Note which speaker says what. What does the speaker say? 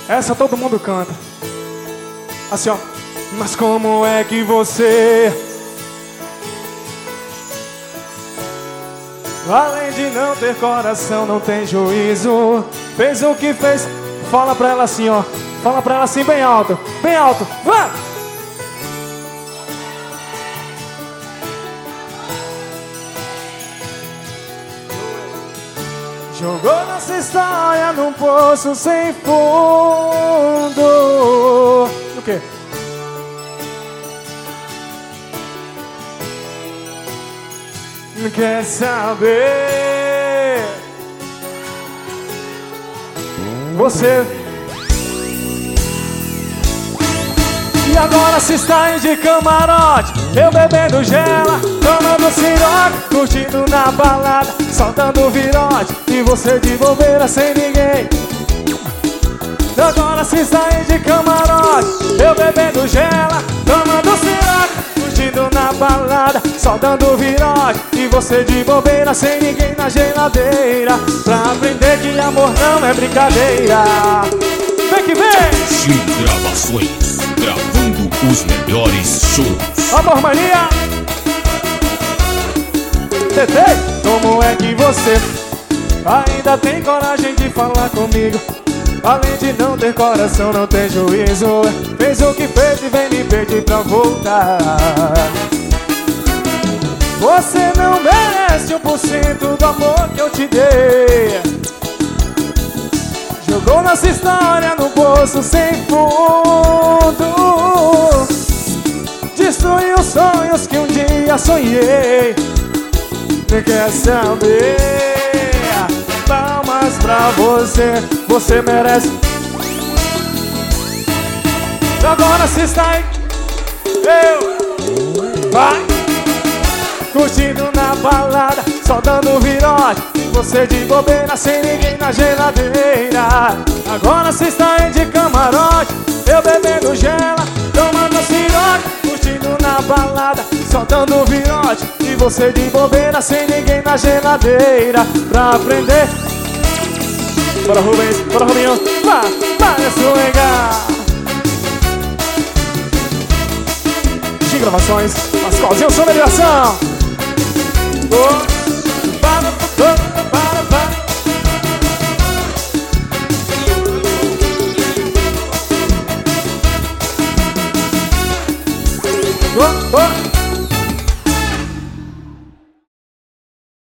Speaker 1: Essa todo mundo canta. Assim, ó. Mas como é que você, além de não ter coração, não tem juízo, fez o que fez? Fala pra ela assim, ó. Fala pra ela assim bem alto. Bem alto. Vai! Jogou nossa história num poço sem fundo. O quê? Quer saber? Você. E agora se está de camarote, eu bebendo gela, tomando siroque, curtindo na balada, soltando virote, e você de bobeira sem ninguém. Agora se está de camarote, eu bebendo gela, tomando siroque, curtindo na balada, soltando virote, e você de bobeira sem ninguém na geladeira, pra aprender que amor não é brincadeira. Vem que vem!
Speaker 2: G Gravações, gravando os melhores shows.
Speaker 1: Amor Mania! Tetê, como é que você ainda tem coragem de falar comigo? Além de não ter coração, não tem juízo, fez o que fez e vem me pedir pra voltar. Você não merece 1% do amor que eu te dei. Jogou nossa história no poço sem fundo, destruiu os sonhos que um dia sonhei. Quer saber? Palmas pra você, você merece. Agora se está aí, eu vai curtindo na balada, só dando virote, você de bobeira sem ninguém na geladeira. Agora se está aí de camarote, eu bebendo gela, tomando siroque, curtindo na balada, só dando virote, e você de bobeira sem ninguém na geladeira, pra aprender. Bora Rubens, bora Rubinho, vai escorregar. G Gravações, as cozinhas são melhoração. Oh.